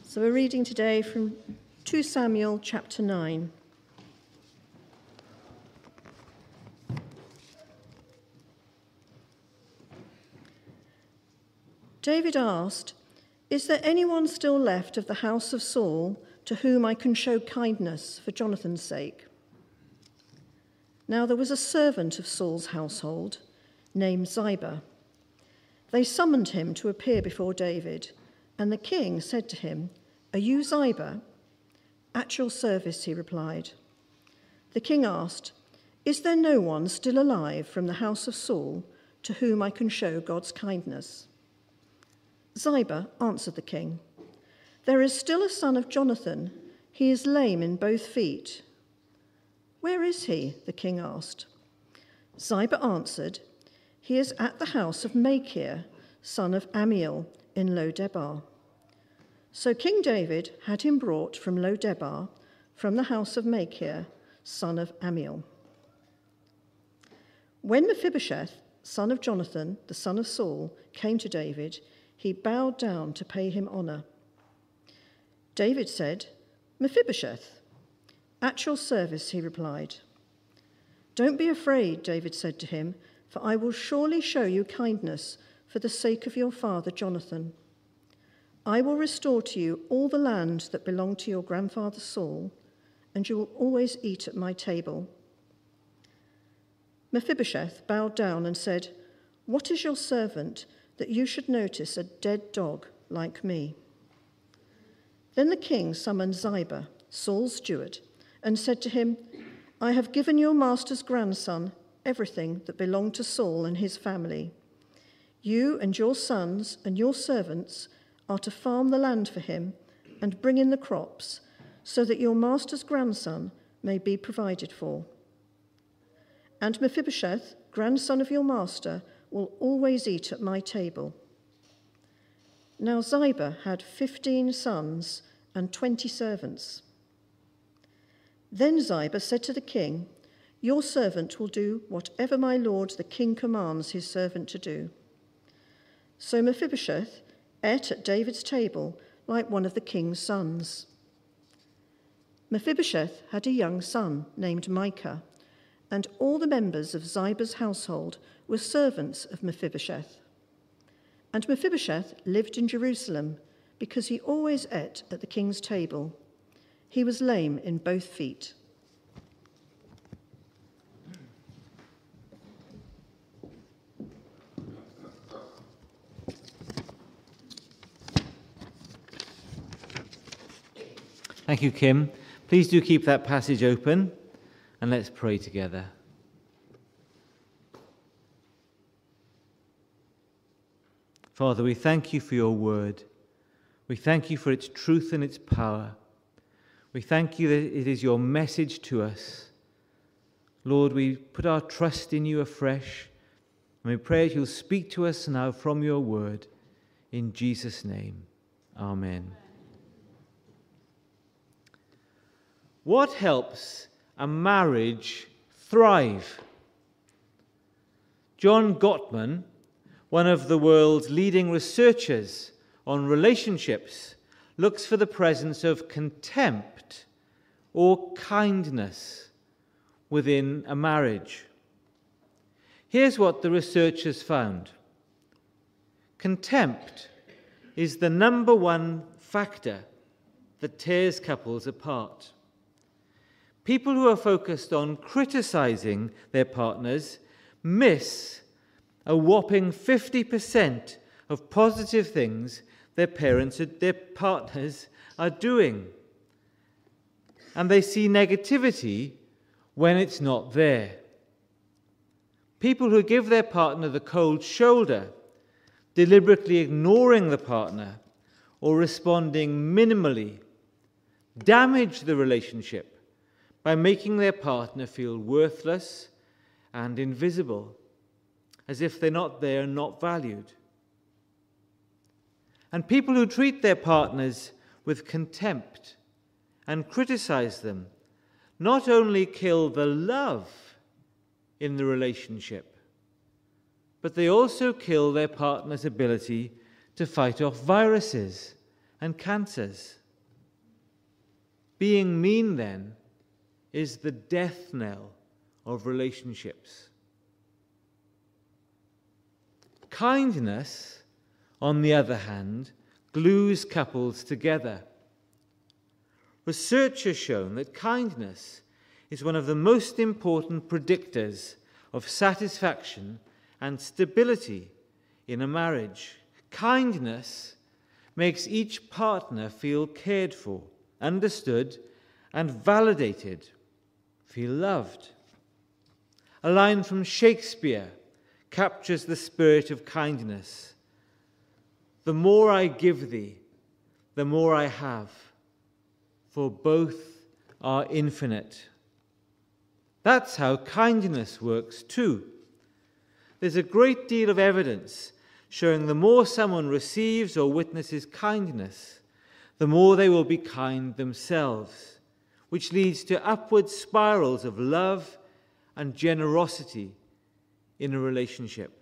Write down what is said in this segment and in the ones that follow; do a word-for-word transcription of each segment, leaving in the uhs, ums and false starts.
So we're reading today from Second Samuel chapter nine. David asked, "Is there anyone still left of the house of Saul to whom I can show kindness for Jonathan's sake?" Now there was a servant of Saul's household named Ziba. They summoned him to appear before David, and the king said to him, "Are you Ziba?" "At your service," he replied. The king asked, "Is there no one still alive from the house of Saul to whom I can show God's kindness?" Ziba answered the king, "There is still a son of Jonathan. He is lame in both feet." "Where is he?" the king asked. Ziba answered, "He is at the house of Machir, son of Ammiel, in Lo-debar." So King David had him brought from Lo-debar, from the house of Machir, son of Ammiel. When Mephibosheth, son of Jonathan, the son of Saul, came to David, he bowed down to pay him honor. David said, "Mephibosheth." "At your service," he replied. "Don't be afraid," David said to him, "for I will surely show you kindness for the sake of your father Jonathan. I will restore to you all the land that belonged to your grandfather Saul, and you will always eat at my table." Mephibosheth bowed down and said, "What is your servant that you should notice a dead dog like me?" Then the king summoned Ziba, Saul's steward, and said to him, "I have given your master's grandson everything that belonged to Saul and his family. You and your sons and your servants are to farm the land for him and bring in the crops, so that your master's grandson may be provided for. And Mephibosheth, grandson of your master, will always eat at my table." Now Ziba had fifteen sons and twenty servants. Then Ziba said to the king, "Your servant will do whatever my lord the king commands his servant to do." So Mephibosheth ate at David's table like one of the king's sons. Mephibosheth had a young son named Micah, and all the members of Ziba's household were servants of Mephibosheth. And Mephibosheth lived in Jerusalem because he always ate at the king's table. He was lame in both feet. Thank you, Kim. Please do keep that passage open, and let's pray together. Father, we thank you for your word. We thank you for its truth and its power. We thank you that it is your message to us. Lord, we put our trust in you afresh, and we pray that you'll speak to us now from your word. In Jesus' name, amen. What helps a marriage thrive? John Gottman, one of the world's leading researchers on relationships, looks for the presence of contempt or kindness within a marriage. Here's what the researchers found. Contempt is the number one factor that tears couples apart. People who are focused on criticizing their partners miss a whopping fifty percent of positive things their parents, their partners are doing. And they see negativity when it's not there. People who give their partner the cold shoulder, deliberately ignoring the partner or responding minimally, damage the relationship by making their partner feel worthless and invisible, as if they're not there and not valued. And people who treat their partners with contempt and criticize them not only kill the love in the relationship, but they also kill their partner's ability to fight off viruses and cancers. Being mean, then, is the death knell of relationships. Kindness, on the other hand, glues couples together. Research has shown that kindness is one of the most important predictors of satisfaction and stability in a marriage. Kindness makes each partner feel cared for, understood, and validated, feel loved. A line from Shakespeare captures the spirit of kindness. The more I give thee, the more I have, for both are infinite. That's how kindness works too. There's a great deal of evidence showing the more someone receives or witnesses kindness, the more they will be kind themselves, which leads to upward spirals of love and generosity in a relationship.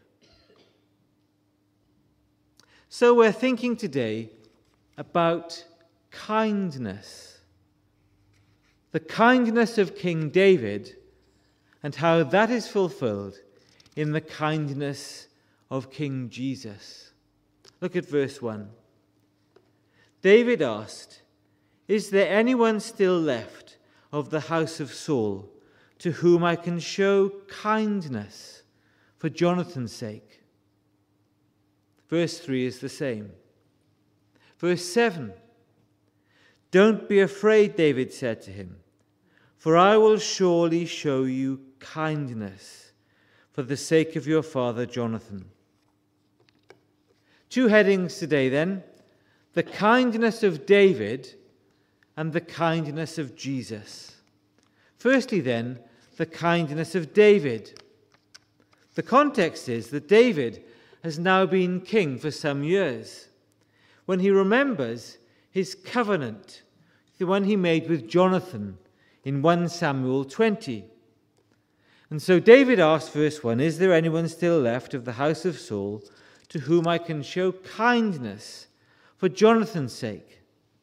So we're thinking today about kindness. The kindness of King David and how that is fulfilled in the kindness of King Jesus. Look at verse one. David asked, "Is there anyone still left of the house of Saul to whom I can show kindness for Jonathan's sake?" Verse three is the same. Verse seven. "Don't be afraid," David said to him, "for I will surely show you kindness for the sake of your father Jonathan." Two headings today then: the kindness of David and the kindness of Jesus. Firstly then, the kindness of David. The context is that David has now been king for some years. When he remembers his covenant, the one he made with Jonathan in First Samuel twenty. And so David asked, verse one, "Is there anyone still left of the house of Saul to whom I can show kindness for Jonathan's sake?"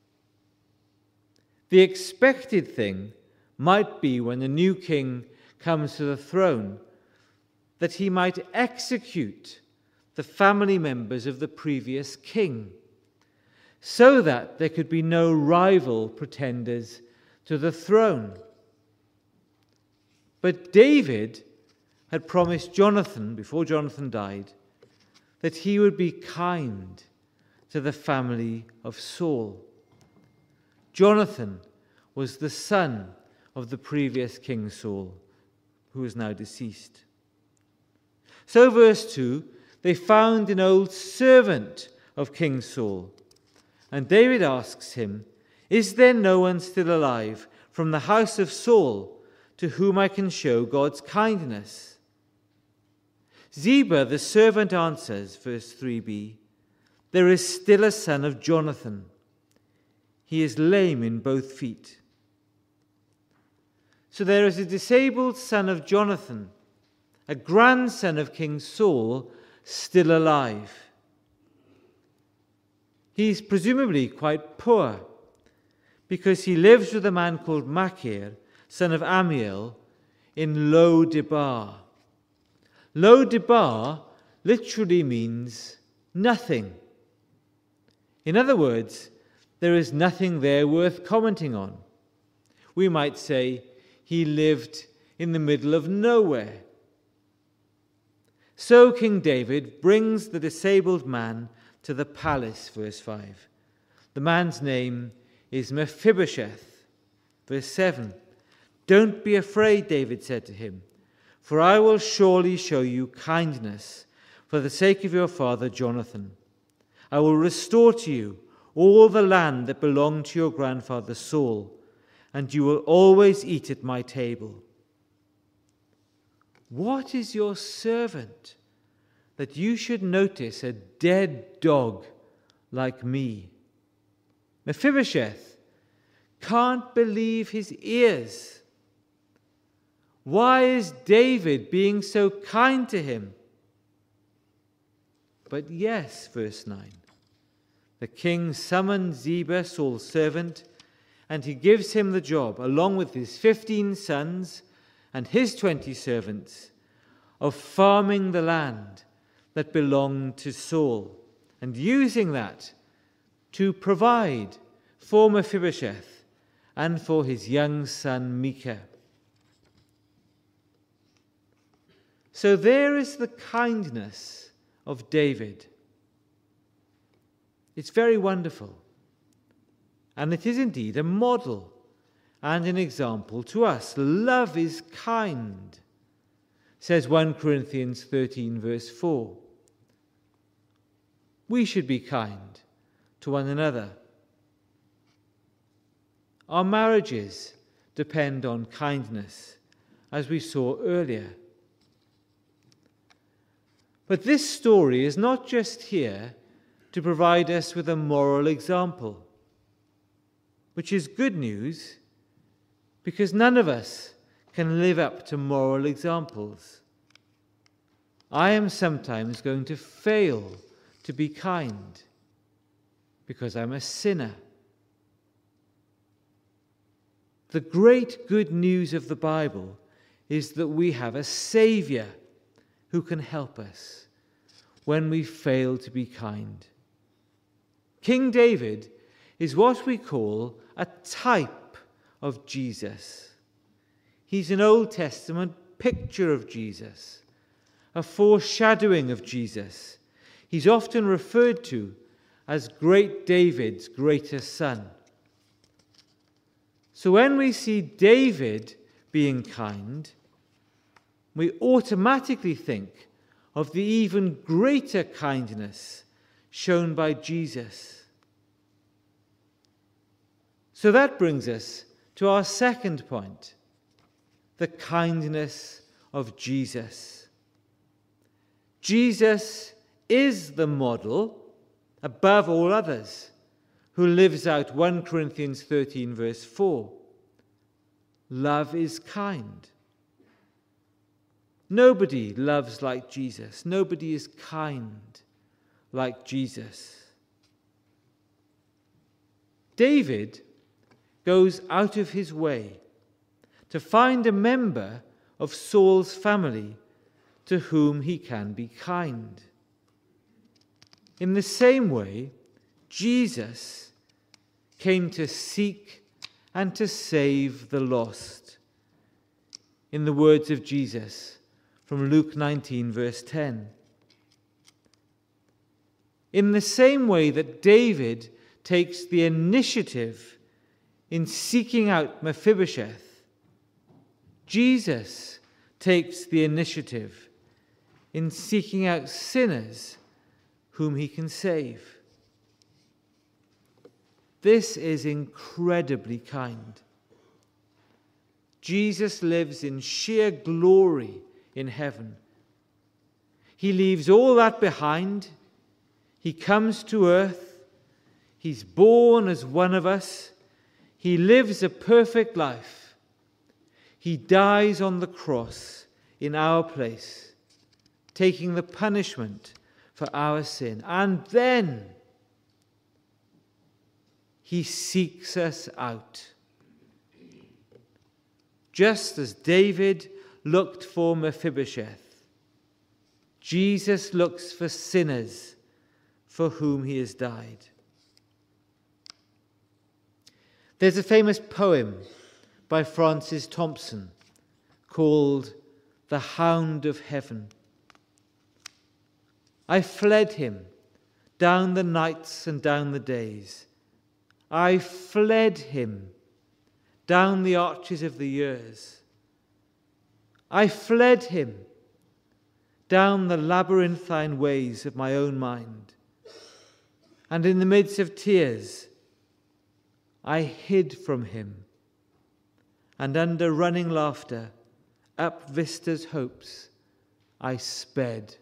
The expected thing might be, when the new king comes to the throne, that he might execute the family members of the previous king, so that there could be no rival pretenders to the throne. But David had promised Jonathan, before Jonathan died, that he would be kind to the family of Saul. Jonathan was the son of the previous King Saul, who is now deceased. So, verse two, they found an old servant of King Saul, and David asks him, "Is there no one still alive from the house of Saul to whom I can show God's kindness?" Ziba, the servant, answers, verse three b, "There is still a son of Jonathan. He is lame in both feet." So there is a disabled son of Jonathan, a grandson of King Saul, still alive. He's presumably quite poor, because he lives with a man called Machir, son of Amiel, in Lo Debar. Lo Debar literally means nothing. In other words, there is nothing there worth commenting on. We might say he lived in the middle of nowhere. So King David brings the disabled man to the palace, verse five. The man's name is Mephibosheth. Verse seven. "Don't be afraid," David said to him, "for I will surely show you kindness for the sake of your father Jonathan. I will restore to you all the land that belonged to your grandfather Saul, and you will always eat at my table. What is your servant that you should notice a dead dog like me?" Mephibosheth can't believe his ears. Why is David being so kind to him? But yes, verse nine, the the king summons Ziba, Saul's servant, and he gives him the job, along with his fifteen sons and his twenty servants, of farming the land that belonged to Saul, and using that to provide for Mephibosheth and for his young son Micah. So there is the kindness of David. It's very wonderful. And it is indeed a model and an example to us. Love is kind, says First Corinthians thirteen, verse four. We should be kind to one another. Our marriages depend on kindness, as we saw earlier. But this story is not just here to provide us with a moral example, which is good news, because none of us can live up to moral examples. I am sometimes going to fail to be kind because I'm a sinner. The great good news of the Bible is that we have a Saviour who can help us when we fail to be kind. King David is what we call a type of Jesus. He's an Old Testament picture of Jesus, a foreshadowing of Jesus. He's often referred to as Great David's greatest son. So when we see David being kind, we automatically think of the even greater kindness shown by Jesus. So that brings us to our second point, the kindness of Jesus. Jesus is the model above all others, who lives out First Corinthians thirteen, verse four. Love is kind. Nobody loves like Jesus. Nobody is kind like Jesus. David goes out of his way to find a member of Saul's family to whom he can be kind. In the same way, Jesus came to seek and to save the lost. In the words of Jesus from Luke nineteen, verse ten. In the same way that David takes the initiative in seeking out Mephibosheth, Jesus takes the initiative in seeking out sinners whom he can save. This is incredibly kind. Jesus lives in sheer glory in heaven. He leaves all that behind. He comes to earth. He's born as one of us. He lives a perfect life. He dies on the cross in our place, taking the punishment for our sin. And then he seeks us out. Just as David looked for Mephibosheth, Jesus looks for sinners for whom he has died. There's a famous poem by Francis Thompson called The Hound of Heaven. I fled him down the nights and down the days. I fled him down the arches of the years. I fled him down the labyrinthine ways of my own mind. And in the midst of tears, I hid from him. And under running laughter, up vistas hopes, I sped.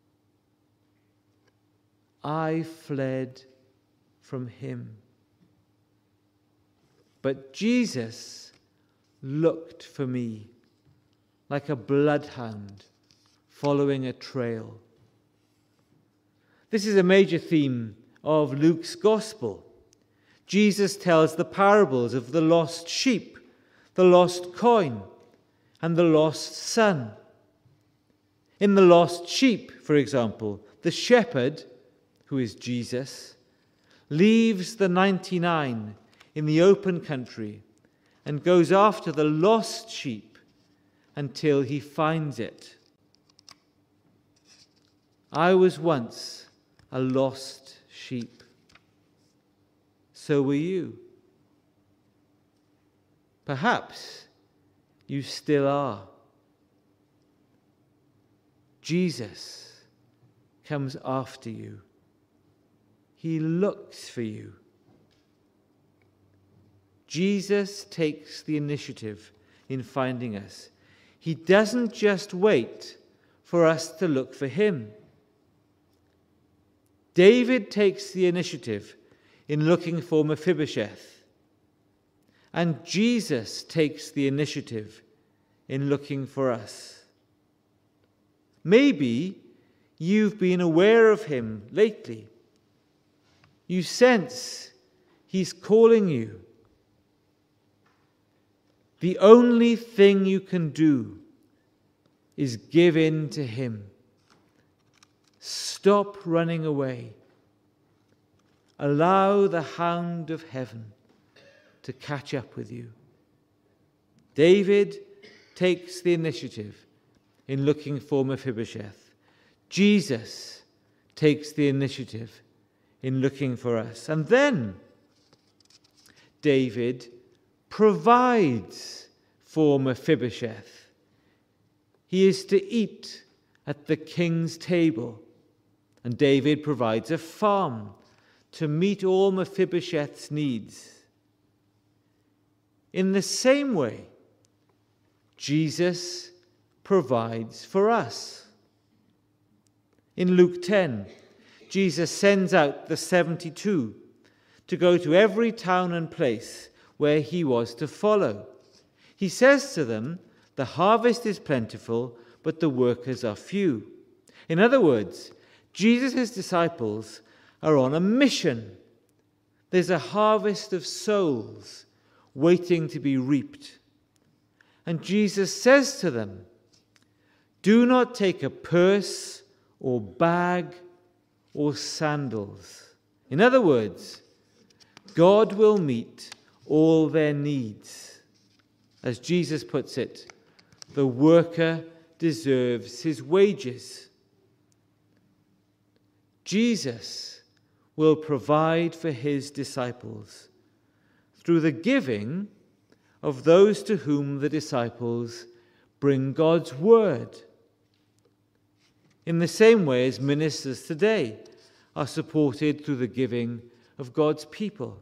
I fled from him. But Jesus looked for me like a bloodhound following a trail. This is a major theme of Luke's Gospel, Jesus tells the parables of the lost sheep, the lost coin, and the lost son. In the lost sheep, for example, the shepherd, who is Jesus, leaves the ninety-nine in the open country and goes after the lost sheep until he finds it. I was once a lost sheep. So were you. Perhaps you still are. Jesus comes after you. He looks for you. Jesus takes the initiative in finding us. He doesn't just wait for us to look for him. David takes the initiative in looking for Mephibosheth, and Jesus takes the initiative in looking for us. Maybe you've been aware of him lately. You sense he's calling you. The only thing you can do is give in to him. Stop running away. Allow the hound of heaven to catch up with you. David takes the initiative in looking for Mephibosheth. Jesus takes the initiative in looking for us. And then David provides for Mephibosheth. He is to eat at the king's table, and David provides a farm to meet all Mephibosheth's needs. In the same way, Jesus provides for us. In Luke ten, Jesus sends out the seventy-two to go to every town and place where he was to follow. He says to them, the harvest is plentiful, but the workers are few. In other words, Jesus' disciples are on a mission. There's a harvest of souls waiting to be reaped. And Jesus says to them, do not take a purse or bag or sandals. In other words, God will meet all their needs. As Jesus puts it, the worker deserves his wages. Jesus will provide for his disciples through the giving of those to whom the disciples bring God's word. In the same way as ministers today are supported through the giving of God's people.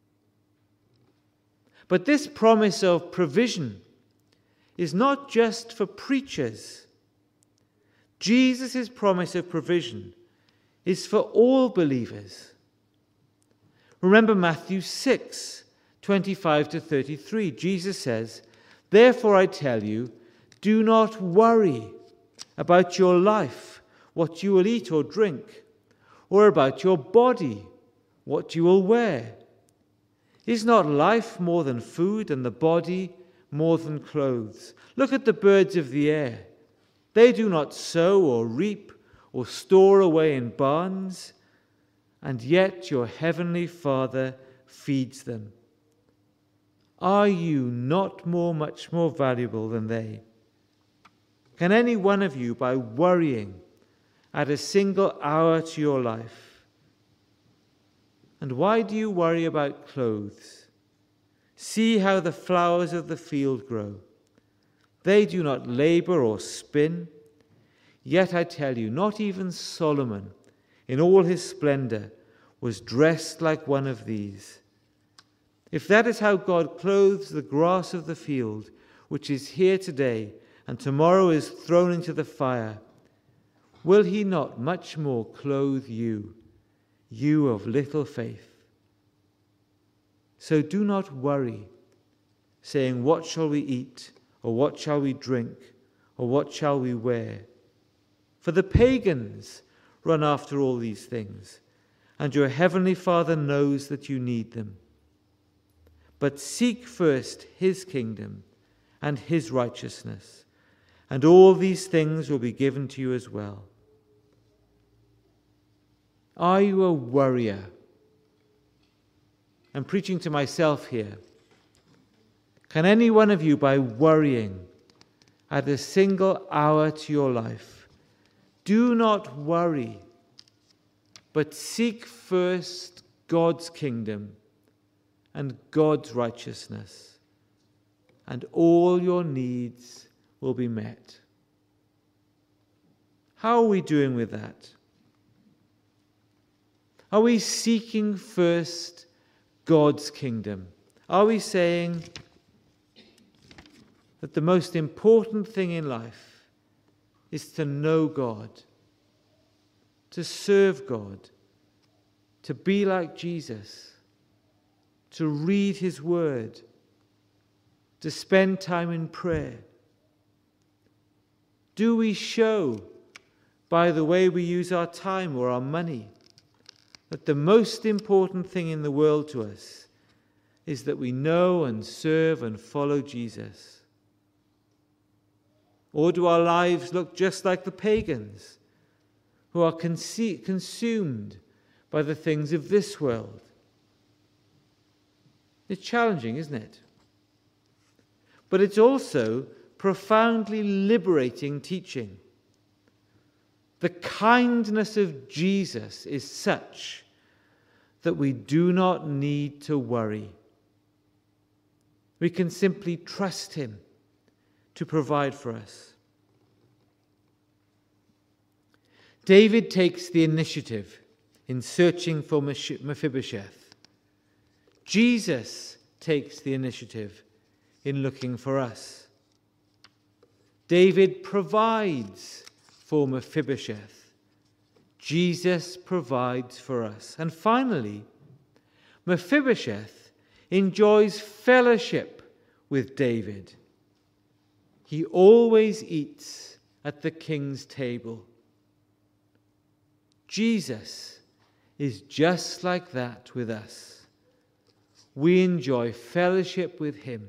But this promise of provision is not just for preachers. Jesus' promise of provision is for all believers. Remember Matthew six, twenty-five to thirty-three. Jesus says, therefore I tell you, do not worry about your life, what you will eat or drink, or about your body, what you will wear. Is not life more than food, and the body more than clothes? Look at the birds of the air. They do not sow or reap or store away in barns, and yet your heavenly Father feeds them. Are you not more, much more valuable than they? Can any one of you, by worrying, add a single hour to your life? And why do you worry about clothes? See how the flowers of the field grow. They do not labor or spin. Yet I tell you, not even Solomon, in all his splendor, was dressed like one of these. If that is how God clothes the grass of the field, which is here today and tomorrow is thrown into the fire, will he not much more clothe you, you of little faith? So do not worry, saying, what shall we eat, or what shall we drink, or what shall we wear? For the pagans run after all these things, and your heavenly Father knows that you need them. But seek first his kingdom and his righteousness, and all these things will be given to you as well. Are you a worrier? I'm preaching to myself here. Can any one of you, by worrying, add a single hour to your life? Do not worry, but seek first God's kingdom and God's righteousness, and all your needs will be met. How are we doing with that? Are we seeking first God's kingdom? Are we saying that the most important thing in life is to know God, to serve God, to be like Jesus, to read his word, to spend time in prayer? Do we show by the way we use our time or our money that the most important thing in the world to us is that we know and serve and follow Jesus? Or do our lives look just like the pagans, who are conce- consumed by the things of this world? It's challenging, isn't it? But it's also profoundly liberating teaching. The kindness of Jesus is such that we do not need to worry. We can simply trust him to provide for us. David takes the initiative in searching for Mephibosheth. Jesus takes the initiative in looking for us. David provides for Mephibosheth. Jesus provides for us. And finally, Mephibosheth enjoys fellowship with David. He always eats at the king's table. Jesus is just like that with us. We enjoy fellowship with him.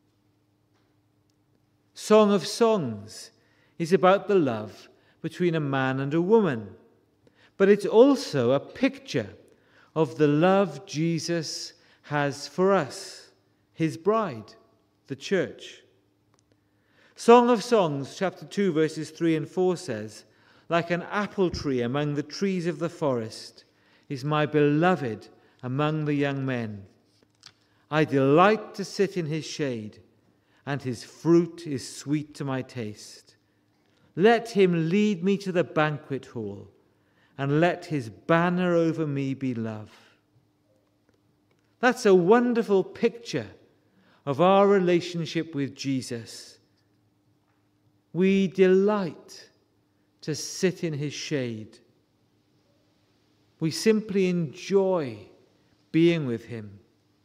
Song of Songs is about the love between a man and a woman, but it's also a picture of the love Jesus has for us, his bride, the church. Song of Songs, chapter two, verses three and four says, "Like an apple tree among the trees of the forest is my beloved among the young men. I delight to sit in his shade, and his fruit is sweet to my taste. Let him lead me to the banquet hall, and let his banner over me be love." That's a wonderful picture of our relationship with Jesus. We delight to sit in his shade. We simply enjoy being with him.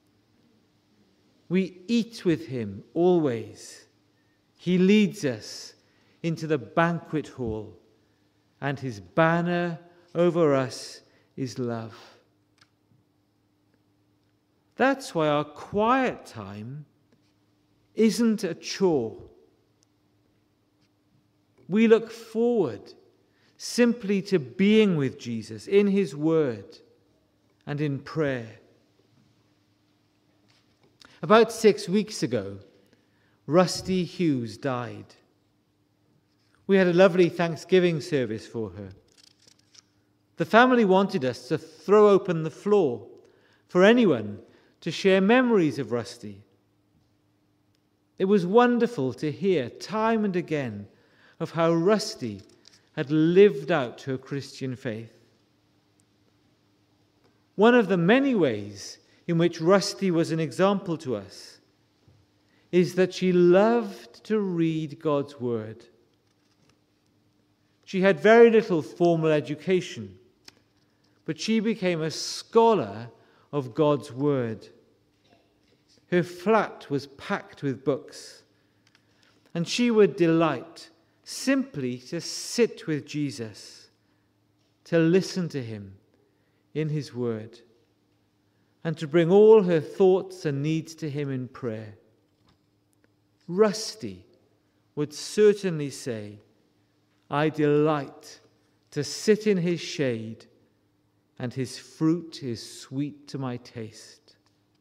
We eat with him always. He leads us into the banquet hall, and his banner over us is love. That's why our quiet time isn't a chore. We look forward simply to being with Jesus in his word and in prayer. About six weeks ago, Rusty Hughes died. We had a lovely Thanksgiving service for her. The family wanted us to throw open the floor for anyone to share memories of Rusty. It was wonderful to hear time and again of how Rusty had lived out her Christian faith. One of the many ways in which Rusty was an example to us is that she loved to read God's word. She had very little formal education, but she became a scholar of God's word. Her flat was packed with books, and she would delight simply to sit with Jesus, to listen to him in his word, and to bring all her thoughts and needs to him in prayer. Rusty would certainly say, I delight to sit in his shade, and his fruit is sweet to my taste.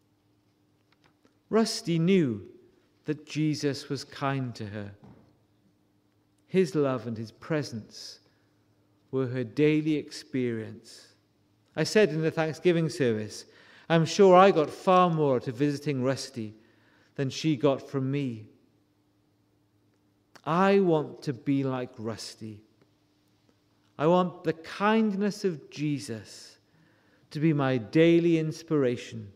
Rusty knew that Jesus was kind to her. His love and his presence were her daily experience. I said in the Thanksgiving service, I'm sure I got far more out of visiting Rusty than she got from me. I want to be like Rusty. I want the kindness of Jesus to be my daily inspiration.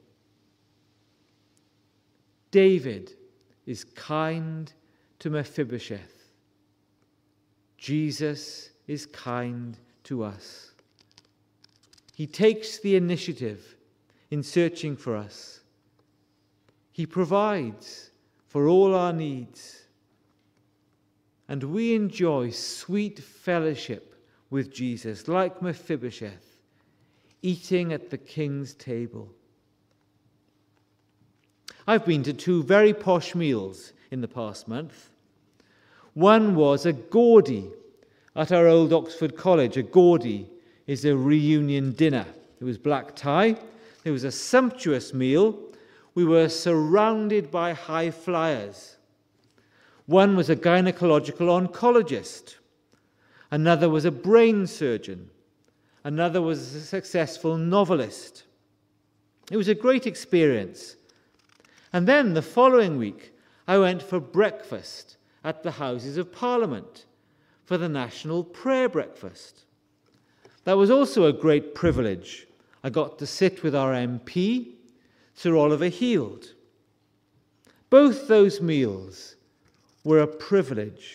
David is kind to Mephibosheth. Jesus is kind to us. He takes the initiative in searching for us. He provides for all our needs. And we enjoy sweet fellowship with Jesus, like Mephibosheth, eating at the king's table. I've been to two very posh meals in the past month. One was a Gawdy at our old Oxford College. A Gawdy is a reunion dinner. It was black tie. It was a sumptuous meal. We were surrounded by high flyers. One was a gynecological oncologist. Another was a brain surgeon. Another was a successful novelist. It was a great experience. And then the following week, I went for breakfast at the Houses of Parliament for the National Prayer Breakfast. That was also a great privilege. I got to sit with our M P, Sir Oliver Heald. Both those meals were a privilege.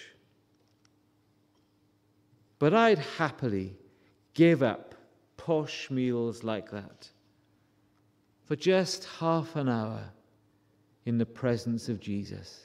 But I'd happily give up posh meals like that for just half an hour in the presence of Jesus.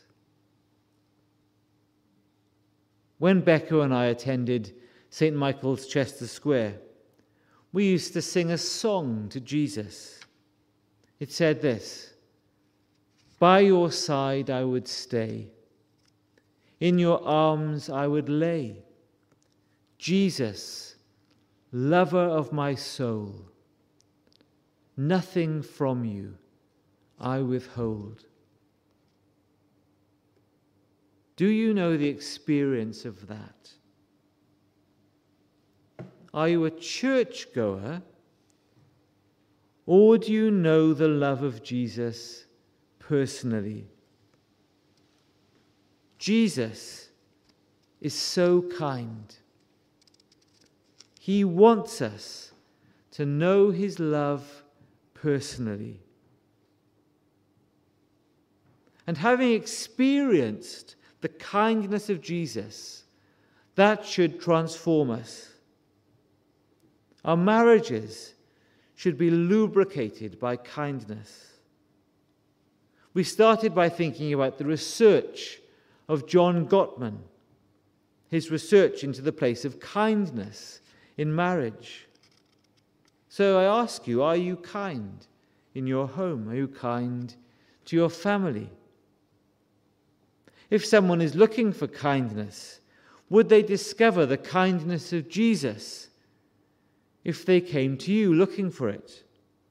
When Becca and I attended Saint Michael's Chester Square, we used to sing a song to Jesus. It said this: by your side I would stay, in your arms I would lay, Jesus, lover of my soul, nothing from you I withhold. Do you know the experience of that? Are you a churchgoer, or do you know the love of Jesus personally? Jesus is so kind. He wants us to know his love personally. And having experienced the kindness of Jesus, that should transform us. Our marriages should be lubricated by kindness. We started by thinking about the research of John Gottman, his research into the place of kindness in marriage. So I ask you, are you kind in your home? Are you kind to your family? If someone is looking for kindness, would they discover the kindness of Jesus if they came to you looking for it?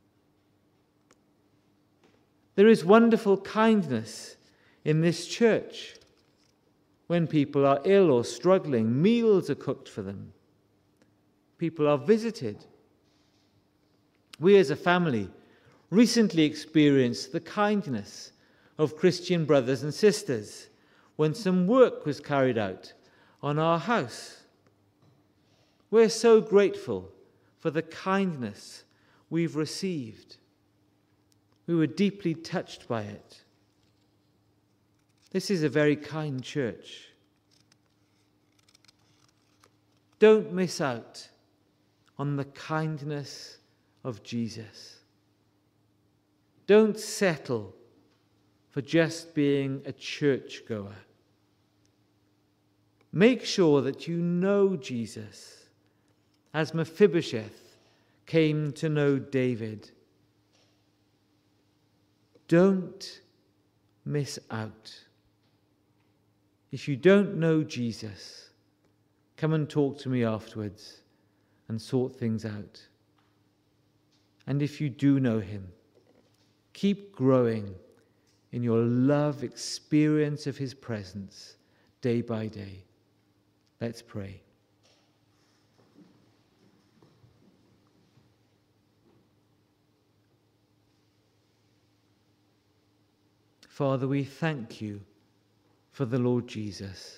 There is wonderful kindness in this church. When people are ill or struggling, meals are cooked for them. People are visited. We as a family recently experienced the kindness of Christian brothers and sisters when some work was carried out on our house. We're so grateful for the kindness we've received. We were deeply touched by it. This is a very kind church. Don't miss out on the kindness of Jesus. Don't settle for just being a churchgoer. Make sure that you know Jesus as Mephibosheth came to know David. Don't miss out. If you don't know Jesus, come and talk to me afterwards and sort things out. And if you do know him, keep growing in your love experience of his presence day by day. Let's pray. Father, we thank you for the Lord Jesus.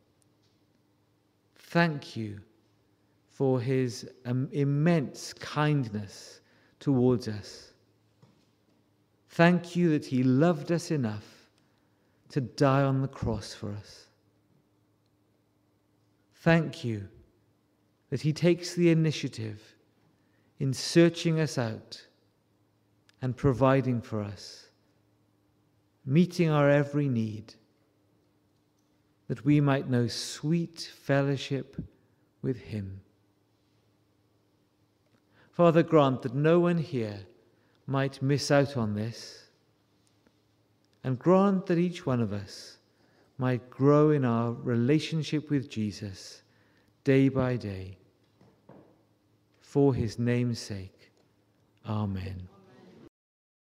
Thank you for his um, immense kindness towards us. Thank you that he loved us enough to die on the cross for us. Thank you that he takes the initiative in searching us out and providing for us, meeting our every need, that we might know sweet fellowship with him. Father, grant that no one here might miss out on this, and grant that each one of us might grow in our relationship with Jesus day by day. For his name's sake, amen.